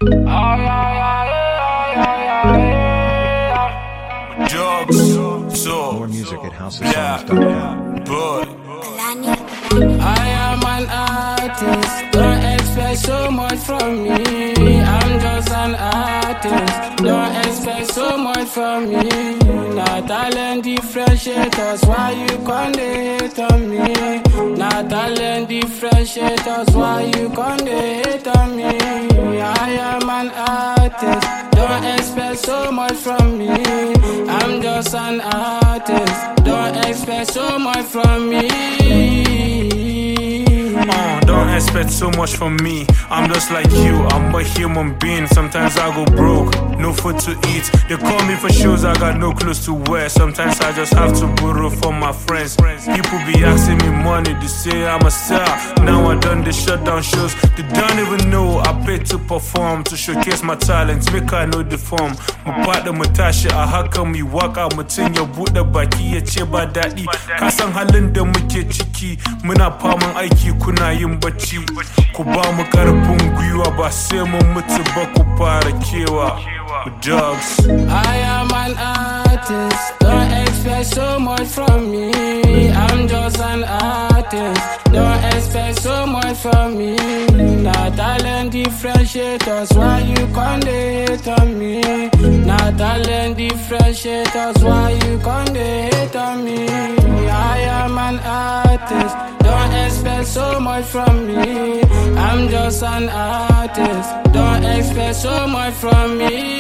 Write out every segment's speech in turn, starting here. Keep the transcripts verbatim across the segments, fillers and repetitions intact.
Drugs, so More music at house of songs dot com. but I am an artist, don't expect so much from me. I'm just an artist, don't expect so much from me. Not talent differentiators, why you can't hate on me? Not talent differentiators, why you can't hate on me? I am an artist, don't expect so much from me. I'm just an artist, don't expect so much from me. Uh, don't expect so much from me. I'm just like you, I'm a human being. Sometimes I go broke, no food to eat. They call me for shows, I got no clothes to wear. Sometimes I just have to borrow from my friends. People be asking me money, they say I'm a star. Now I done the shutdown shows. They don't even know I paid to perform, to showcase my talents, make I know the form. My partner Matasha, a haka mi waka mutum ya buɗe baki ya ce ba daɗi. Ka san halin da muke ciki, muna faman aiki kuna yin bacci. Ku ba mu ƙarfin gwiwa ba sai mun mutu ba ku fara kewa. Drugs. I am an artist, don't expect so much from me. I'm just an artist, don't expect so much from me. Not talent differentiators, why you can't hate on me? Not talent differentiators, why you can't hate on me? I am an artist, don't expect so much from me. I'm just an artist, don't expect so much from me.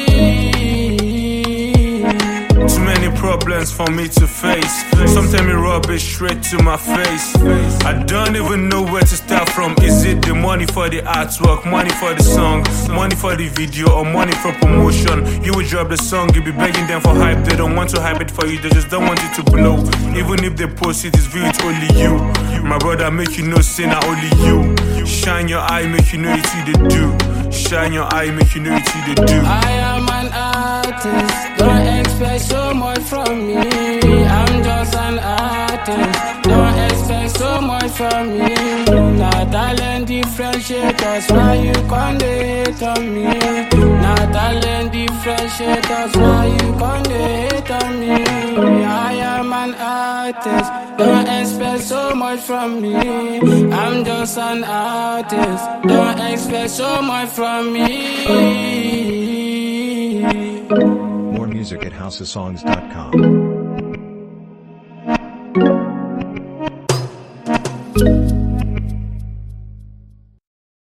Too many problems for me to face. Some tell me rubbish straight to my face. I don't even know where to start from. Is it the money for the artwork, money for the song, money for the video, or money for promotion? You will drop the song, you be begging them for hype. They don't want to hype it for you, they just don't want it to blow. Even if they post it, it's view, it's only you. My brother make you know, say not only you. Shine your eye, make you know it's you they do. Shine your eye, make you know it's you they do. I am an artist, don't expect so much from me. I'm just an artist, don't expect so much from me. Not talent differentiators, why you can't hate on me? Not talent differentiators, why you can't hate on me? I am an artist, don't expect so much from me. I'm just an artist, don't expect so much from me. More music at house of songs dot com.